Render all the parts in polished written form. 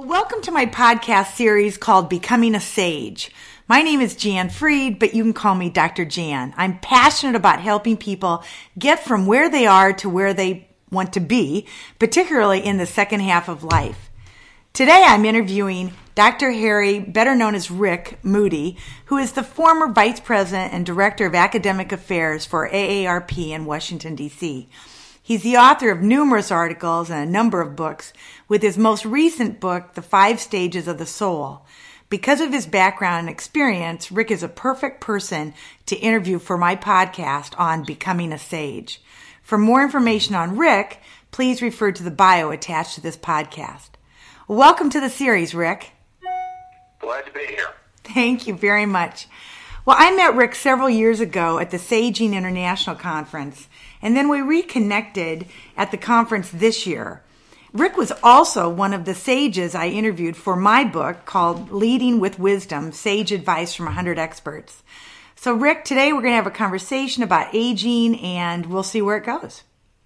Welcome to my podcast series called Becoming a Sage. My name is Jan Freed, but you can call me Dr. Jan. I'm passionate about helping people get from where they are to where they want to be, particularly in the second half of life. Today I'm interviewing Dr. Harry, better known as Rick Moody, who is the former Vice President and Director of Academic Affairs for AARP in Washington, D.C. He's the author of numerous articles and a number of books, with his most recent book, The 5 Stages of the Soul. Because of his background and experience, Rick is a perfect person to interview for my podcast on Becoming a Sage. For more information on Rick, please refer to the bio attached to this podcast. Welcome to the series, Rick. Glad to be here. Thank you very much. Well, I met Rick several years ago at the Saging International Conference, and then we reconnected at the conference this year. Rick was also one of the sages I interviewed for my book called Leading with Wisdom, Sage Advice from 100 Experts. So, Rick, today we're going to have a conversation about aging, and we'll see where it goes.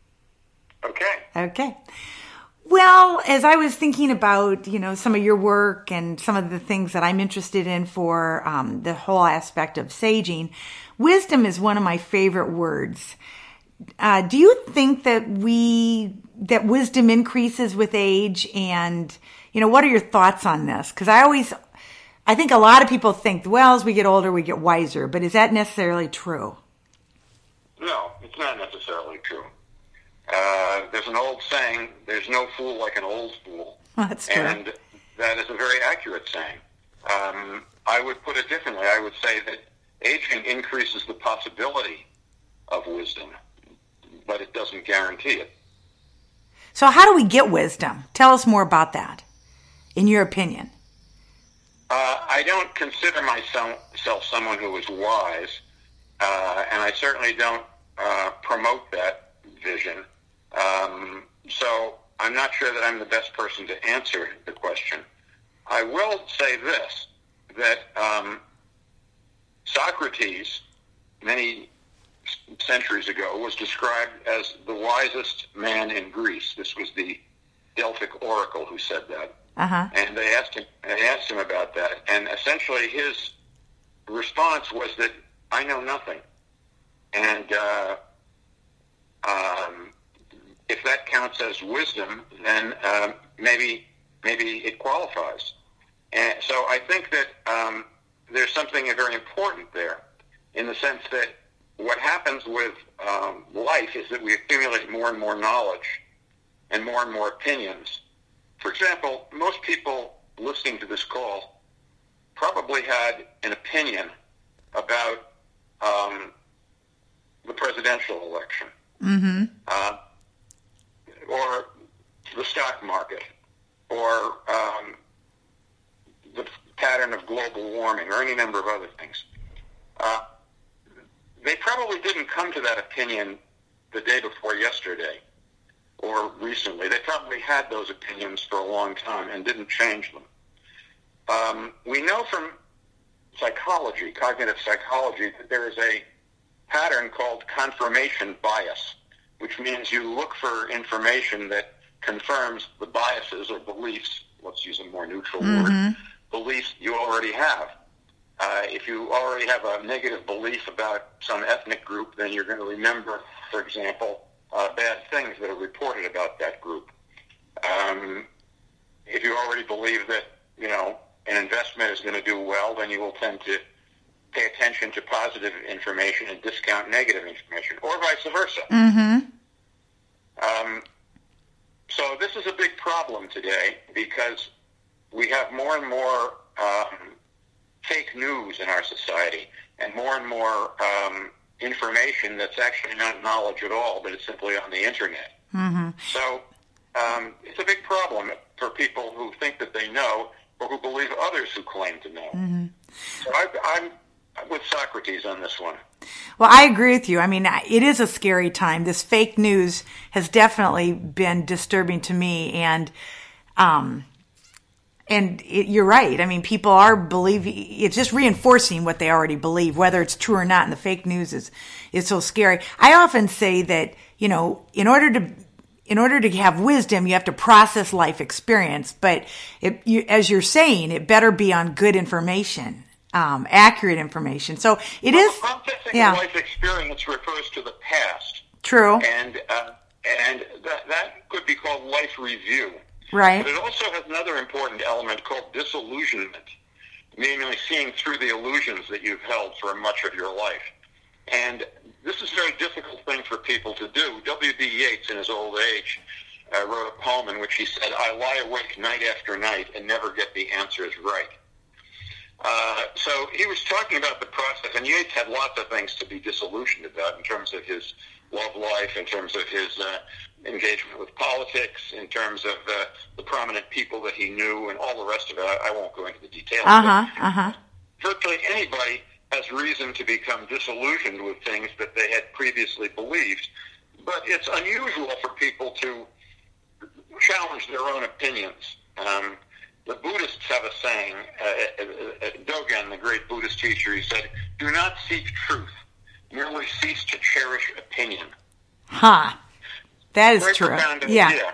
Okay. Well, as I was thinking about, some of your work and some of the things that I'm interested in for the whole aspect of saging, wisdom is one of my favorite words. Do you think that wisdom increases with age? And, what are your thoughts on this? Because I think a lot of people think, well, as we get older, we get wiser. But is that necessarily true? No, it's not necessarily true. There's an old saying, there's no fool like an old fool. That's true. And that is a very accurate saying. I would put it differently. I would say that aging increases the possibility of wisdom, but it doesn't guarantee it. So how do we get wisdom? Tell us more about that, in your opinion. I don't consider myself someone who is wise, and I certainly don't promote that vision. So I'm not sure that I'm the best person to answer the question. I will say this, that Socrates, many centuries ago, was described as the wisest man in Greece. This was the Delphic oracle who said that. Uh-huh. And they asked him about that. And essentially his response was that I know nothing. And if that counts as wisdom, then maybe it qualifies. And so I think that there's something very important there, in the sense that what happens with life is that we accumulate more and more knowledge and more opinions. For example, most people listening to this call probably had an opinion about the presidential election, or the stock market, or the pattern of global warming, or any number of other things. They probably didn't come to that opinion the day before yesterday or recently. They probably had those opinions for a long time and didn't change them. We know from psychology, cognitive psychology, that there is a pattern called confirmation bias, which means you look for information that confirms the biases or beliefs, let's use a more neutral word, beliefs you already have. If you already have a negative belief about some ethnic group, then you're going to remember, for example, bad things that are reported about that group. If you already believe that, an investment is going to do well, then you will tend to pay attention to positive information and discount negative information, or vice versa. So this is a big problem today, because we have more and more fake news in our society, and more information that's actually not knowledge at all, but it's simply on the internet. So it's a big problem for people who think that they know, or who believe others who claim to know. So I'm with Socrates on this one. Well, I agree with you. I mean, it is a scary time. This fake news has definitely been disturbing to me, and you're right. I mean, people are believing, it's just reinforcing what they already believe, whether it's true or not. And the fake news is so scary. I often say that, in order in order to have wisdom, you have to process life experience. But as you're saying, it better be on good information, accurate information. So it is. Processing life experience refers to the past. True. And that could be called life review. Right. But it also has another important element called disillusionment, meaning seeing through the illusions that you've held for much of your life. And this is a very difficult thing for people to do. W.B. Yeats, in his old age, wrote a poem in which he said, "I lie awake night after night and never get the answers right." So he was talking about the process, and Yeats had lots of things to be disillusioned about in terms of his love life, in terms of his engagement with politics, in terms of the prominent people that he knew, and all the rest of it. I won't go into the details. Virtually anybody has reason to become disillusioned with things that they had previously believed, but it's unusual for people to challenge their own opinions. The Buddhists have a saying, Dogen, the great Buddhist teacher, he said, "Do not seek truth, merely cease to cherish opinion." That is very true. Profound Yeah. idea.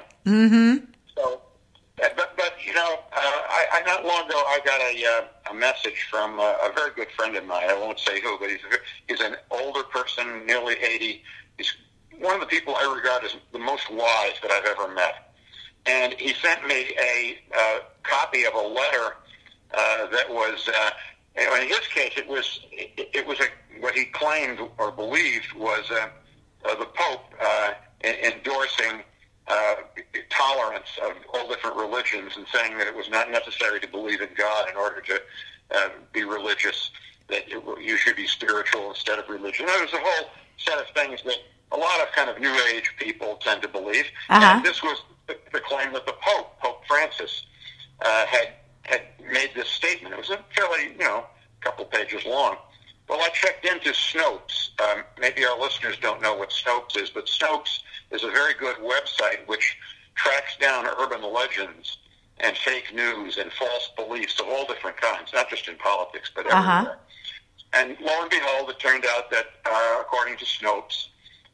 So, but you know, I not long ago I got a message from a very good friend of mine. I won't say who, but he's an older person, nearly 80. He's one of the people I regard as the most wise that I've ever met. And he sent me a copy of a letter that was, in his case, it was what he claimed or believed was the Pope endorsing tolerance of all different religions and saying that it was not necessary to believe in God in order to be religious, that you should be spiritual instead of religion. There was a whole set of things that a lot of kind of New Age people tend to believe. And this was the claim that the Pope Francis, had made this statement. It was a fairly, couple pages long. Well, I checked into Snopes. Maybe our listeners don't know what Snopes is, but Snopes is a very good website which tracks down urban legends and fake news and false beliefs of all different kinds, not just in politics, but everywhere. And lo and behold, it turned out that, according to Snopes,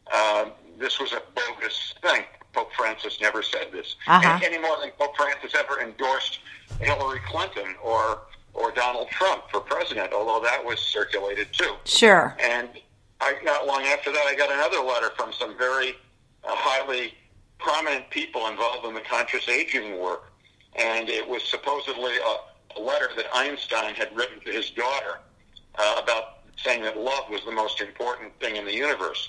this was a bogus thing. Pope Francis never said this. Any more than Pope Francis ever endorsed Hillary Clinton or Donald Trump for president, although that was circulated too. Sure. And not long after that, I got another letter from some very highly prominent people involved in the conscious aging work. And it was supposedly a letter that Einstein had written to his daughter about saying that love was the most important thing in the universe.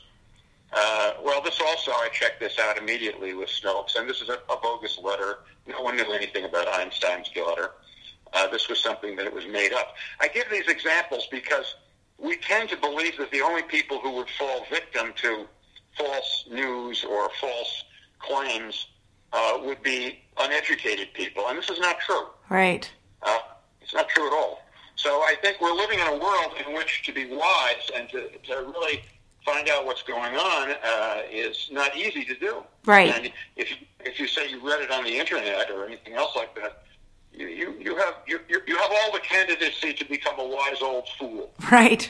Well, this also, I checked this out immediately with Snopes, and this is a bogus letter. No one knew anything about Einstein's daughter. This was something that was made up. I give these examples because we tend to believe that the only people who would fall victim to false news or false claims would be uneducated people, and this is not true. Right. It's not true at all. So I think we're living in a world in which to be wise and to really find out what's going on is not easy to do. Right. And if you say you read it on the internet or anything else like that, you have all the candidacy to become a wise old fool. Right.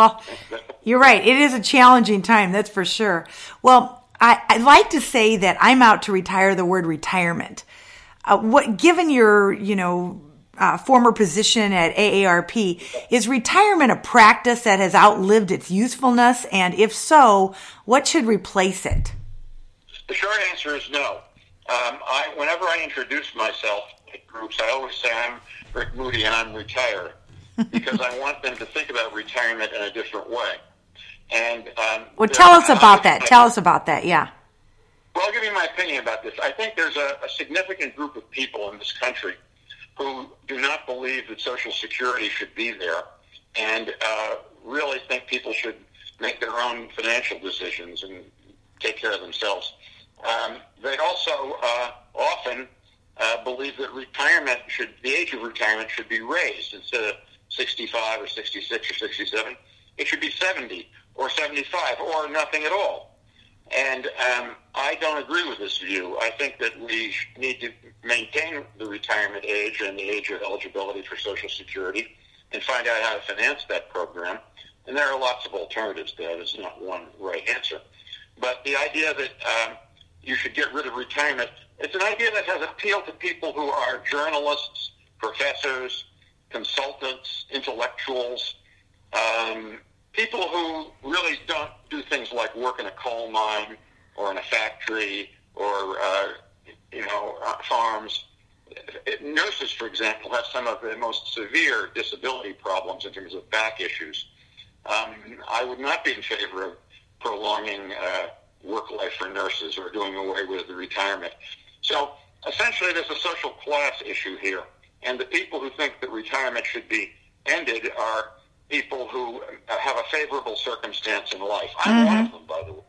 You're right. It is a challenging time, that's for sure. Well, I'd like to say that I'm out to retire the word retirement. Given your, former position at AARP, is retirement a practice that has outlived its usefulness? And if so, what should replace it? The short answer is no. Whenever I introduce myself at groups, I always say I'm Rick Moody and I'm retired because I want them to think about retirement in a different way. And tell us about that. Tell us about that, yeah. Well, I'll give you my opinion about this. I think there's a significant group of people in this country who do not believe that Social Security should be there and really think people should make their own financial decisions and take care of themselves. They also often believe that the age of retirement should be raised. Instead of 65 or 66 or 67, it should be 70 or 75 or nothing at all. And I don't agree with this view. I think that we need to maintain the retirement age and the age of eligibility for Social Security and find out how to finance that program. And there are lots of alternatives there. There's not one right answer. But the idea that, you should get rid of retirement. It's an idea that has appeal to people who are journalists, professors, consultants, intellectuals, people who really don't do things like work in a coal mine or in a factory or, farms. Nurses, for example, have some of the most severe disability problems in terms of back issues. I would not be in favor of prolonging work life for nurses or doing away with the retirement. So essentially there's a social class issue here. And the people who think that retirement should be ended are people who have a favorable circumstance in life. I'm one of them, by the way.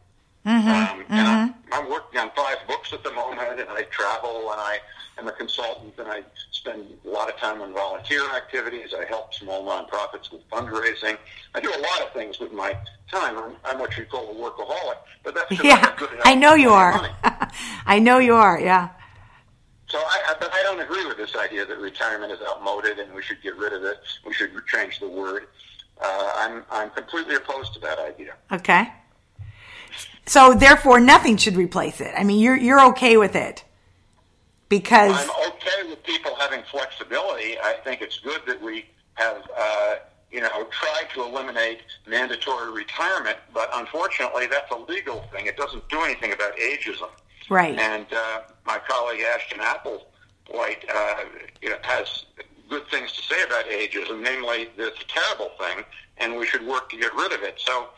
And I'm working on 5 books at the moment, and I travel, and I am a consultant, and I spend a lot of time on volunteer activities. I help small nonprofits with fundraising. I do a lot of things with my time. I'm what you call a workaholic, but that's because I'm good enough I know you are. money. I know you are, yeah. So but I don't agree with this idea that retirement is outmoded and we should get rid of it. We should change the word. I'm completely opposed to that idea. Okay. So therefore, nothing should replace it. I mean, you're okay with it because I'm okay with people having flexibility. I think it's good that we have, tried to eliminate mandatory retirement, but unfortunately, that's a legal thing. It doesn't do anything about ageism. Right. And my colleague Ashton Applewhite, has good things to say about ageism, namely that it's a terrible thing, and we should work to get rid of it. So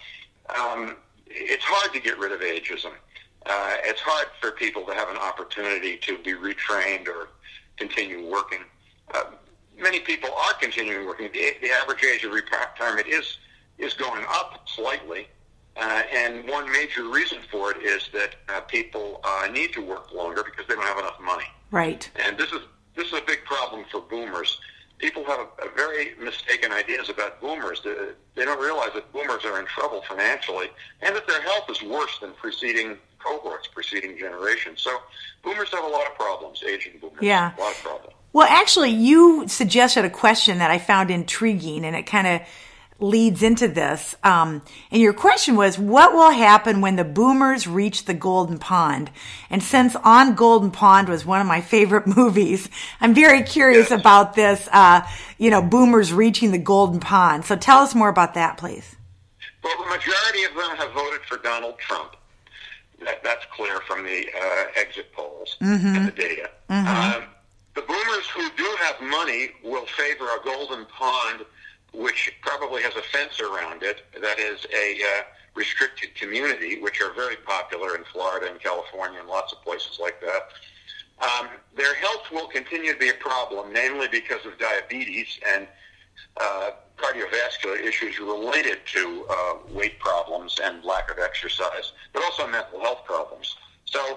it's hard to get rid of ageism. It's hard for people to have an opportunity to be retrained or continue working. Many people are continuing working. The average age of retirement is going up slightly. And one major reason for it is that people need to work longer because they don't have enough money. Right. And this is a big problem for boomers. People have a very mistaken ideas about boomers. They don't realize that boomers are in trouble financially and that their health is worse than preceding cohorts, preceding generations. So boomers have a lot of problems, aging boomers. Yeah. A lot of problems. Well, actually, you suggested a question that I found intriguing, and it kind of leads into this. And your question was, what will happen when the boomers reach the Golden Pond? And since On Golden Pond was one of my favorite movies, I'm very curious about this, boomers reaching the Golden Pond. So tell us more about that, please. Well, the majority of them have voted for Donald Trump. That's clear from the exit polls and the data. The boomers who do have money will favor a Golden Pond which probably has a fence around it, that is a restricted community, which are very popular in Florida and California and lots of places like that. Their health will continue to be a problem, namely because of diabetes and cardiovascular issues related to weight problems and lack of exercise, but also mental health problems. So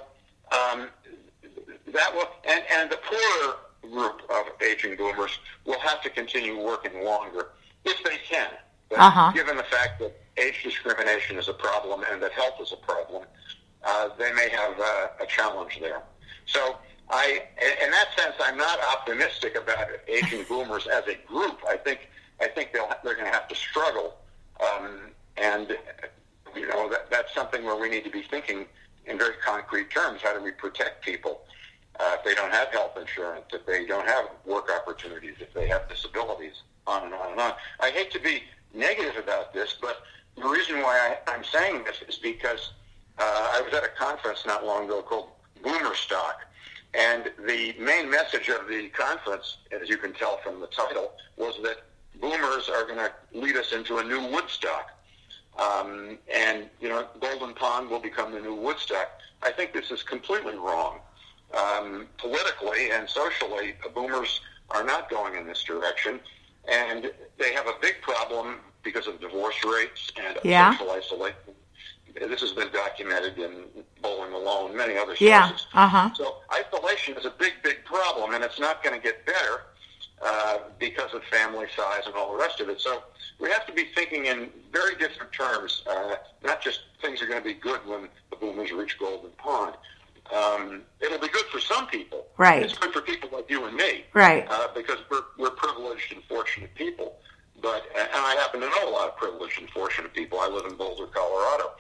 that will, and the poorer group of aging boomers will have to continue working longer if they can. But given the fact that age discrimination is a problem and that health is a problem, they may have a challenge there. So in that sense, I'm not optimistic about aging boomers as a group. I think they're going to have to struggle, and that's something where we need to be thinking in very concrete terms. How do we protect people if they don't have health insurance, if they don't have work opportunities, if they have disabilities, on and on and on. I hate to be negative about this, but the reason why I'm saying this is because I was at a conference not long ago called Boomer Stock, and the main message of the conference, as you can tell from the title, was that boomers are going to lead us into a new Woodstock. And Golden Pond will become the new Woodstock. I think this is completely wrong. Politically and socially, boomers are not going in this direction. And they have a big problem because of divorce rates and social isolation. This has been documented in Bowling Alone, many other sources. So isolation is a big, big problem, and it's not going to get better because of family size and all the rest of it. So we have to be thinking in very different terms, not just things are going to be good when the boomers reach Golden Pond. It'll be good for some people. Right. It's good for people like you and me. Right. Because we're privileged and fortunate people. And I happen to know a lot of privileged and fortunate people. I live in Boulder, Colorado.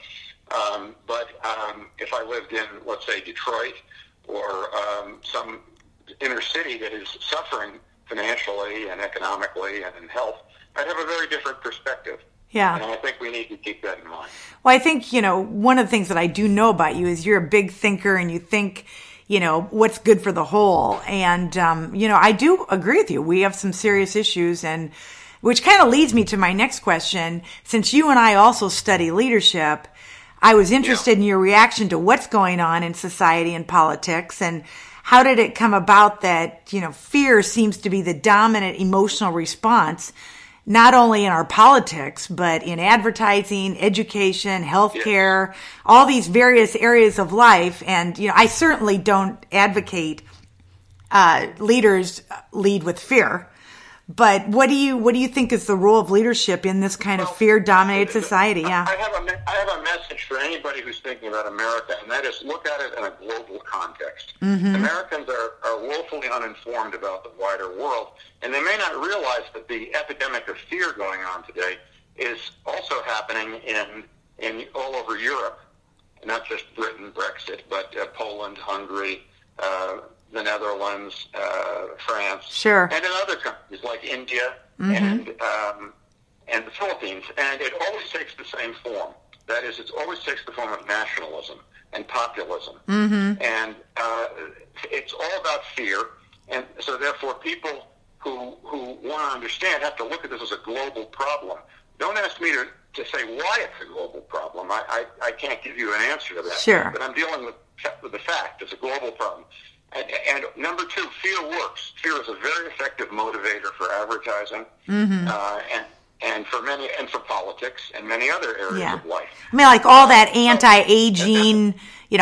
But if I lived in, let's say, Detroit or some inner city that is suffering financially and economically and in health, I'd have a very different perspective. Yeah. And I think we need to keep that in mind. Well, I think, one of the things that I do know about you is you're a big thinker and you think, what's good for the whole. And, I do agree with you. We have some serious issues, and which kind of leads me to my next question. Since you and I also study leadership, I was interested in your reaction to what's going on in society and politics, and how did it come about that, fear seems to be the dominant emotional response, not only in our politics, but in advertising, education, healthcare, all these various areas of life. And, I certainly don't advocate leaders lead with fear. But what do you think is the role of leadership in this kind of fear-dominated society? Yeah, I have a message for anybody who's thinking about America, and that is look at it in a global context. Mm-hmm. Americans are woefully uninformed about the wider world, and they may not realize that the epidemic of fear going on today is also happening in all over Europe, not just Britain, Brexit, but Poland, Hungary, the Netherlands, France, sure, and in other countries like India and the Philippines. And it always takes the same form. That is, it always takes the form of nationalism and populism. Mm-hmm. And it's all about fear. And so therefore people who want to understand have to look at this as a global problem. Don't ask me to say why it's a global problem. I can't give you an answer to that. Sure. But I'm dealing with the fact. It's a global problem. And number two, fear works. Fear is a very effective motivator for advertising, and for politics and many other areas of life. I mean, like all that anti-aging,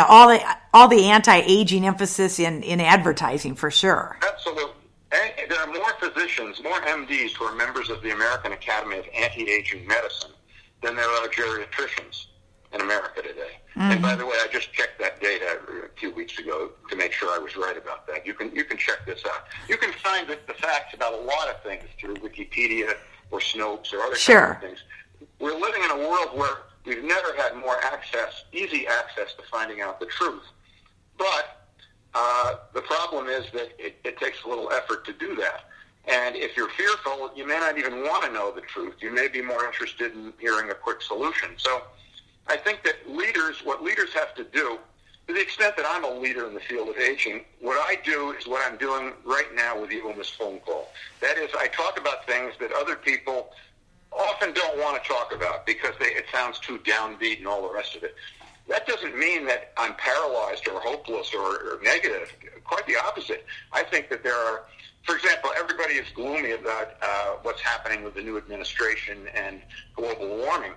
all the anti-aging emphasis in advertising, for sure. Absolutely. And there are more physicians, more MDs who are members of the American Academy of Anti-Aging Medicine than there are geriatricians in America today. Mm-hmm. And by the way, I just checked that data a few weeks ago to make sure I was right about that. You can check this out. You can find the facts about a lot of things through Wikipedia or Snopes or other kinds of things. We're living in a world where we've never had more easy access to finding out the truth. But the problem is that it takes a little effort to do that. And if you're fearful, you may not even want to know the truth. You may be more interested in hearing a quick solution. So I think that what leaders have to do, to the extent that I'm a leader in the field of aging, what I do is what I'm doing right now with you on this phone call. That is, I talk about things that other people often don't want to talk about because it sounds too downbeat and all the rest of it. That doesn't mean that I'm paralyzed or hopeless or negative. Quite the opposite. I think that there are, for example, everybody is gloomy about what's happening with the new administration and global warming.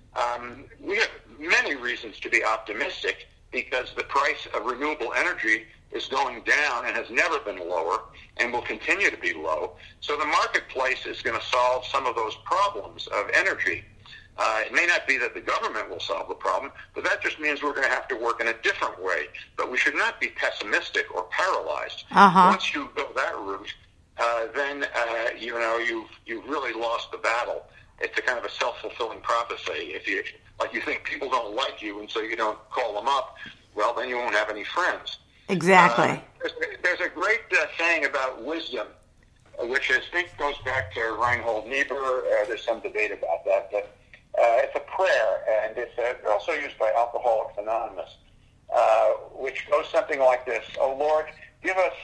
We have many reasons to be optimistic because the price of renewable energy is going down and has never been lower and will continue to be low. So the marketplace is going to solve some of those problems of energy. It may not be that the government will solve the problem, but that just means we're going to have to work in a different way. But we should not be pessimistic or paralyzed. Once you go that route, then you've really lost the battle. It's a kind of a self-fulfilling prophecy. If you think people don't like you and so you don't call them up, well, then you won't have any friends. Exactly. There's a great saying about wisdom, which I think goes back to Reinhold Niebuhr. There's some debate about that, but it's a prayer, and it's also used by Alcoholics Anonymous, which goes something like this: "Oh Lord, give us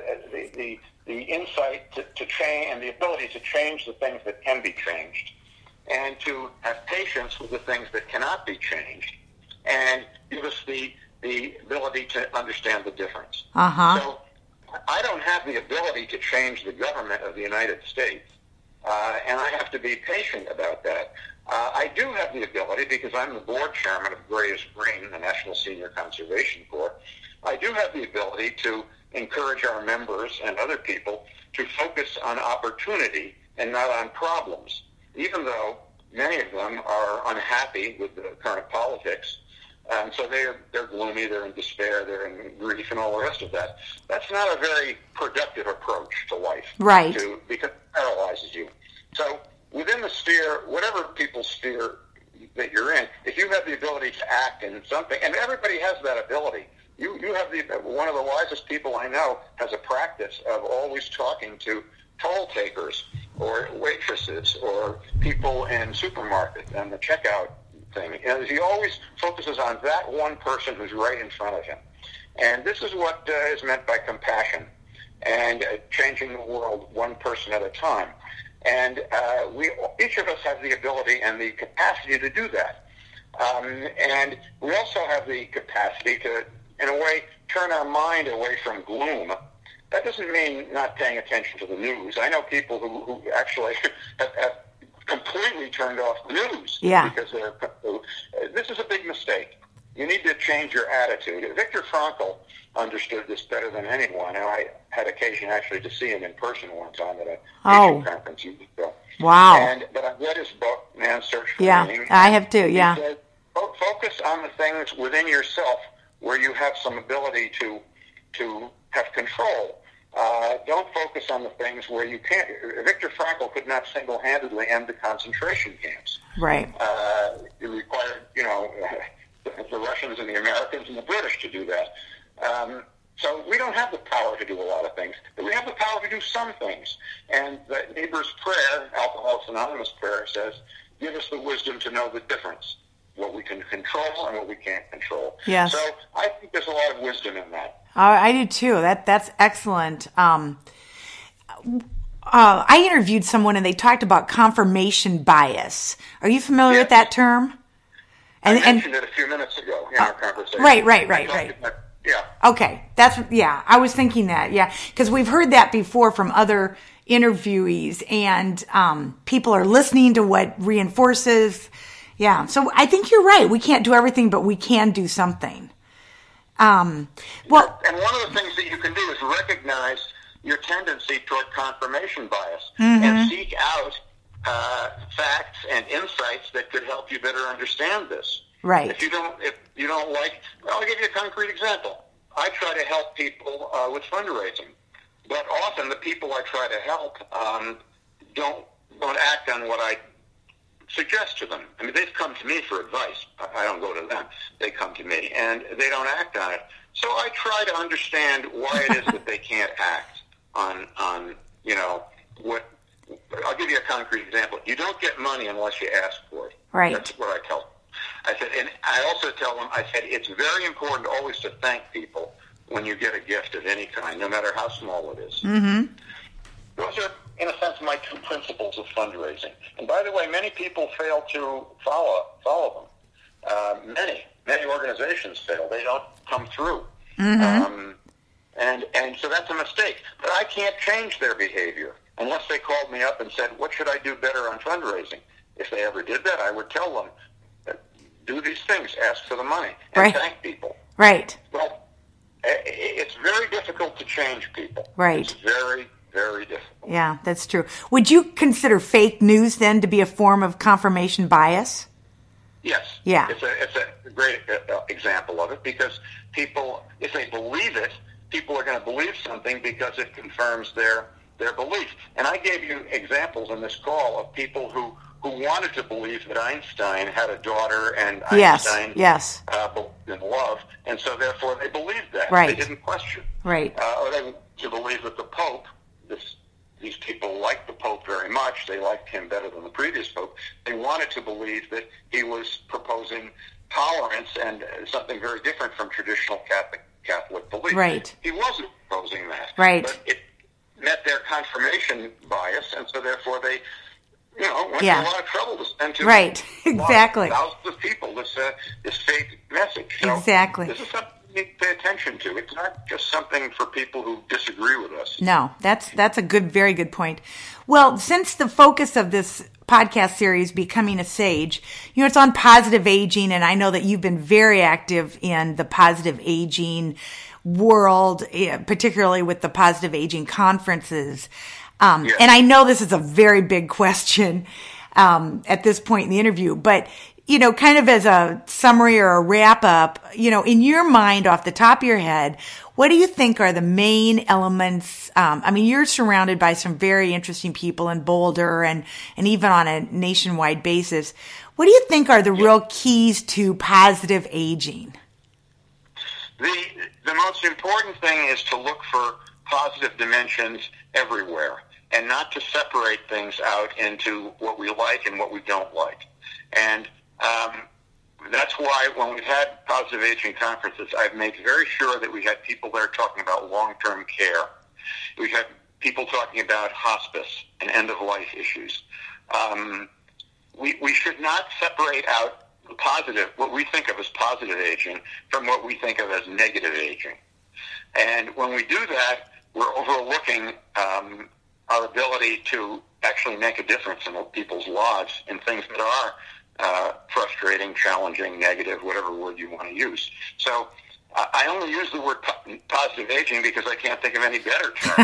the insight to change and the ability to change the things that can be changed, and to have patience with the things that cannot be changed, and give us the ability to understand the difference." So I don't have the ability to change the government of the United States, and I have to be patient about that. I do have the ability, because I'm the board chairman of Gray's Green, the National Senior Conservation Corps, I do have the ability to encourage our members and other people to focus on opportunity and not on problems, even though many of them are unhappy with the current politics. And so they're gloomy, they're in despair, they're in grief, and all the rest of that. That's not a very productive approach to life, right? Because it paralyzes you. So within the sphere, whatever people's sphere that you're in, if you have the ability to act in something, and everybody has that ability. You have one of the wisest people I know has a practice of always talking to toll takers or waitresses or people in supermarkets and the checkout thing. And he always focuses on that one person who's right in front of him. And this is what is meant by compassion and changing the world one person at a time. And each of us have the ability and the capacity to do that. And we also have the capacity to, in a way, turn our mind away from gloom. That doesn't mean not paying attention to the news. I know people who actually have completely turned off the news because this is a big mistake. You need to change your attitude. Viktor Frankl understood this better than anyone, and I had occasion actually to see him in person one time at a teaching conference years ago. Wow. But I read his book, Man's Search for Meaning. Yeah, I have too, yeah. He said, focus on the things within yourself where you have some ability to have control. Don't focus on the things where you can't. Viktor Frankl could not single-handedly end the concentration camps. Right. It required, the Russians and the Americans and the British to do that. So we don't have the power to do a lot of things, but we have the power to do some things. And the Niebuhr's prayer, Alcoholics Anonymous prayer, says, give us the wisdom to know the difference, what we can control and what we can't control. Yes. So I think there's a lot of wisdom in that. I do too. That's excellent. I interviewed someone and they talked about confirmation bias. Are you familiar with that term? I mentioned it a few minutes ago in our conversation. Right. Yeah. Okay. I was thinking that. Yeah. Because we've heard that before from other interviewees, and people are listening to what reinforces. Yeah. So I think you're right. We can't do everything, but we can do something. And one of the things that you can do is recognize your tendency toward confirmation bias and seek out facts and insights that could help you better understand this. Right. If you don't like, I'll give you a concrete example. I try to help people with fundraising, but often the people I try to help don't act on what I suggest to them. I mean, they've come to me for advice. I don't go to them. They come to me, and they don't act on it. So I try to understand why it is that they can't act on what. I'll give you a concrete example. You don't get money unless you ask for it. Right. That's what I tell them. I said, and I also tell them, it's very important always to thank people when you get a gift of any kind, no matter how small it is. Mm-hmm. Those are, in a sense, my two principles of fundraising. And by the way, many people fail to follow them. Many organizations fail. They don't come through. Mm-hmm. And so that's a mistake. But I can't change their behavior unless they called me up and said, what should I do better on fundraising? If they ever did that, I would tell them, do these things, ask for the money, and thank people. Right. Well, it's very difficult to change people. Right. It's very, very difficult. Yeah, that's true. Would you consider fake news then to be a form of confirmation bias? Yes. Yeah. It's a great example of it, because people, if they believe it, people are going to believe something because it confirms their belief. And I gave you examples in this call of people who wanted to believe that Einstein had a daughter and Einstein believed in love, and so therefore they believed that. Right. They didn't question. Right. Or they to believe that the Pope, these people liked the Pope very much. They liked him better than the previous Pope. They wanted to believe that he was proposing tolerance and something very different from traditional Catholic belief. Right. He wasn't proposing that. Right. But it met their confirmation bias, and so therefore they went to a lot of trouble to send to exactly. thousands of people this fake message. So exactly. This is something we need to pay attention to. It's not just something for people who disagree with us. No, that's a very good point. Well, since the focus of this podcast series, Becoming a Sage, it's on positive aging, and I know that you've been very active in the positive aging world, particularly with the positive aging conferences. And I know this is a very big question at this point in the interview, but, kind of as a summary or a wrap up, in your mind, off the top of your head, what do you think are the main elements? I mean, you're surrounded by some very interesting people in Boulder and even on a nationwide basis. What do you think are the real keys to positive aging? The most important thing is to look for positive dimensions everywhere and not to separate things out into what we like and what we don't like. And that's why when we've had positive aging conferences, I've made very sure that we had people there talking about long-term care. We've had people talking about hospice and end-of-life issues. We should not separate out the positive, what we think of as positive aging, from what we think of as negative aging. And when we do that, we're overlooking our ability to actually make a difference in people's lives in things that are frustrating, challenging, negative, whatever word you want to use. So I only use the word positive aging because I can't think of any better term.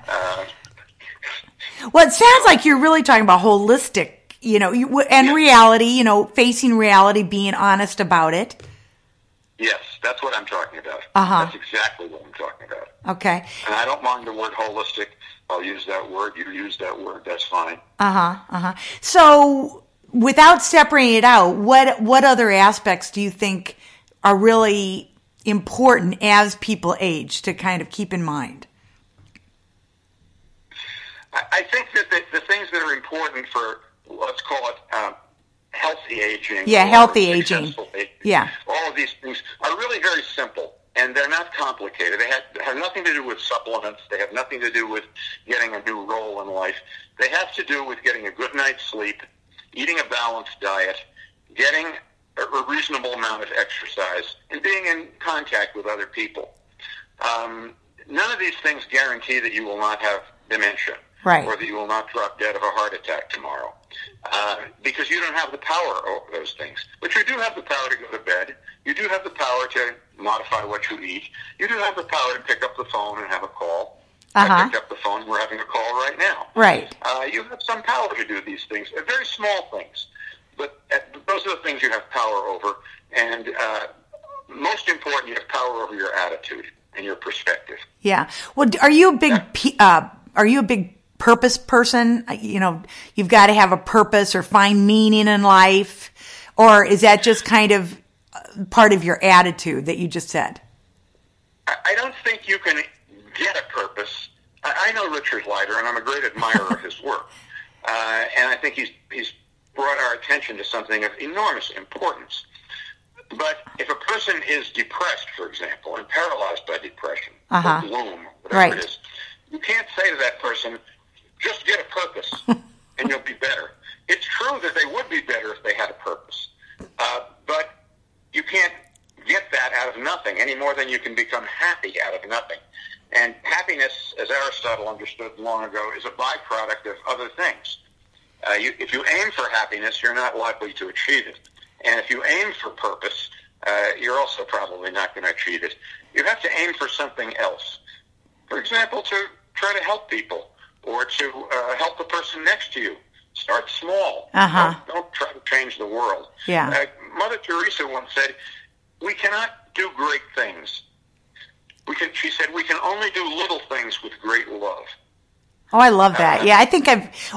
Well, it sounds like you're really talking about holistic, reality, facing reality, being honest about it. Yes, that's what I'm talking about. That's exactly what I'm talking about. Okay. And I don't mind the word holistic. I'll use that word. You use that word. That's fine. So without separating it out, what other aspects do you think are really important as people age to kind of keep in mind? I think that the things that are important for, let's call it healthy aging. Yeah, healthy aging. Yeah. All of these things are really very simple, and they're not complicated. They have nothing to do with supplements. They have nothing to do with getting a new role in life. They have to do with getting a good night's sleep, eating a balanced diet, getting a reasonable amount of exercise, and being in contact with other people. None of these things guarantee that you will not have dementia. Right. Or that you will not drop dead of a heart attack tomorrow. Because you don't have the power over those things. But you do have the power to go to bed. You do have the power to modify what you eat. You do have the power to pick up the phone and have a call. I picked up the phone. We're having a call right now. Right. You have some power to do these things. They're very small things. But those are the things you have power over. And most important, you have power over your attitude and your perspective. Yeah. Well, are you a big purpose person? You've got to have a purpose or find meaning in life, or is that just kind of part of your attitude that you just said? I don't think you can get a purpose. I know Richard Leider, and I'm a great admirer of his work, and I think he's brought our attention to something of enormous importance. But if a person is depressed, for example, and paralyzed by depression, or gloom, whatever it is, you can't say to that person, just get a purpose and you'll be better. It's true that they would be better if they had a purpose. But you can't get that out of nothing any more than you can become happy out of nothing. And happiness, as Aristotle understood long ago, is a byproduct of other things. If you aim for happiness, you're not likely to achieve it. And if you aim for purpose, you're also probably not going to achieve it. You have to aim for something else. For example, to try to help people, or to help the person next to you. Start small. Don't try to change the world. Yeah. Mother Teresa once said, we cannot do great things. She said, we can only do little things with great love. Oh, I love that. I think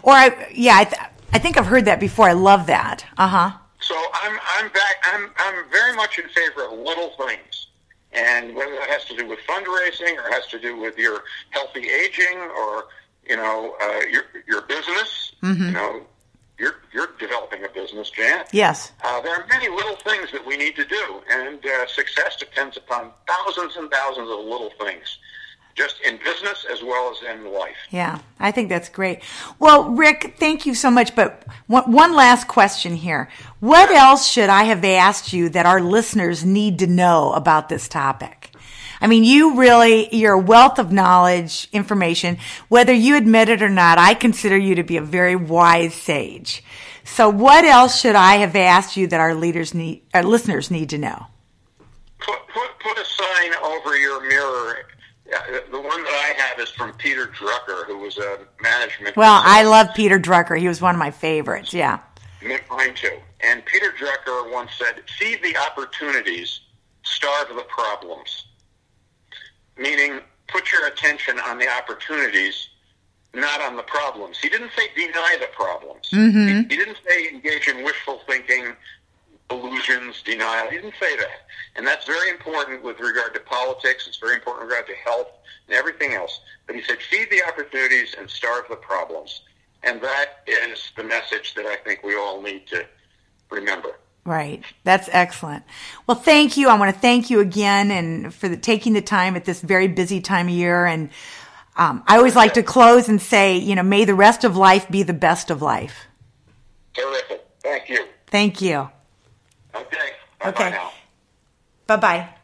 I think I've heard that before. I love that. So I'm very much in favor of little things. And whether that has to do with fundraising or has to do with your healthy aging or your business, you're developing a business, Jan. Yes. There are many little things that we need to do, and success depends upon thousands and thousands of little things, just in business as well as in life. Yeah, I think that's great. Well, Rick, thank you so much, but one last question here. What else should I have asked you that our listeners need to know about this topic? I mean, you're a wealth of knowledge, information. Whether you admit it or not, I consider you to be a very wise sage. So what else should I have asked you that our listeners need to know? Put a sign over your mirror. The one that I have is from Peter Drucker, who was a management. Well, I love Peter Drucker. He was one of my favorites, yeah. Mine too. And Peter Drucker once said, "See the opportunities, starve the problems." meaning put your attention on the opportunities, not on the problems. He didn't say deny the problems. Mm-hmm. He didn't say engage in wishful thinking, illusions, denial. He didn't say that. And that's very important with regard to politics. It's very important with regard to health and everything else. But he said feed the opportunities and starve the problems. And that is the message that I think we all need to remember. Right. That's excellent. Well, thank you. I want to thank you again and for taking the time at this very busy time of year. And I always like to close and say, may the rest of life be the best of life. Terrific. Thank you. Thank you. Okay. Bye-bye now. Bye-bye.